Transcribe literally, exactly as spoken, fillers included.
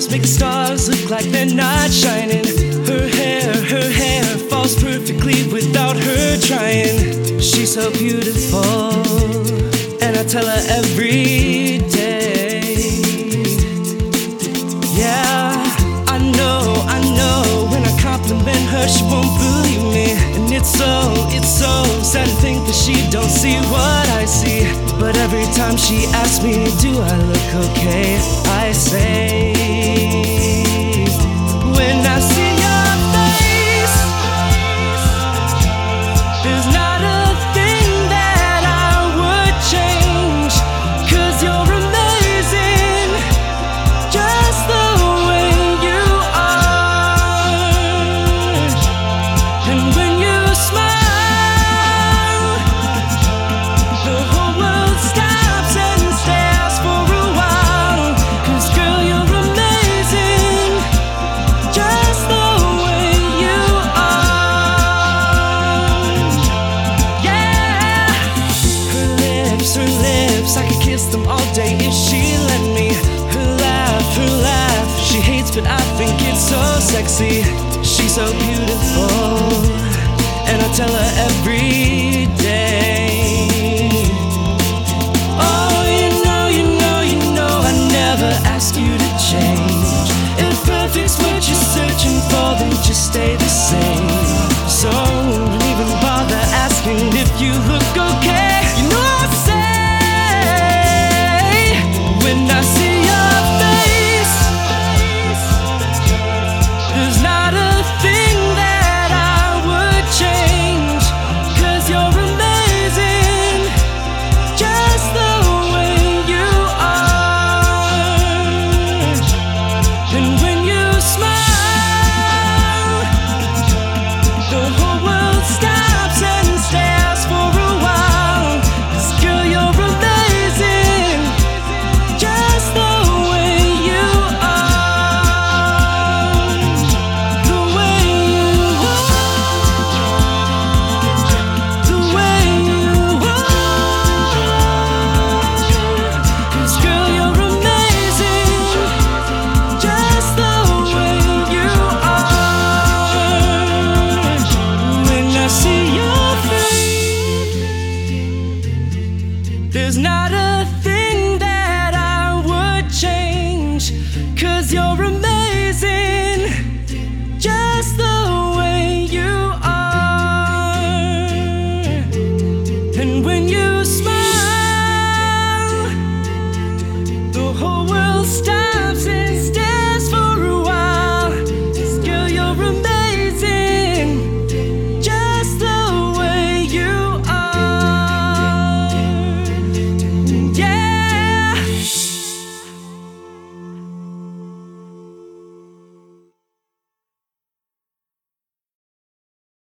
eyes make the stars look like they're not shining. Her hair, her hair falls perfectly without her trying. She's so beautiful, and I tell her every day. Yeah, I know, I know, when I compliment her she won't believe me. And it's so, it's so sad to think that she don't see what I see. But every time she asks me, do I look okay, I say, when I see your face, there's not a thing that I would change. 'Cause you're amazing, just the way you are. And when you smile, the whole world stops and stares for a while. 'Cause girl, you're amazing, just the way you are. Yeah, her lips, her lips, I could kiss them all day if she let me. Her laugh, her laugh, she hates but I think it's so sexy. She's so beautiful, and I tell her every day. Oh, you know, you know, you know, I never ask you to change. If perfect's what you're searching for, then just stay the same. So don't even bother asking if you look okay. You know I say, when I see your face, there's not a thing that I would change. 'Cause you're amazing, just the way you are. And when you smile, the whole world stops and stares for a while. 'Cause girl, you're amazing, just the way you are. The way you are, the way you are. 'Cause girl, you're amazing, just the way you are. When I see your face, there's not a thing that I would change. 'Cause you're amazing.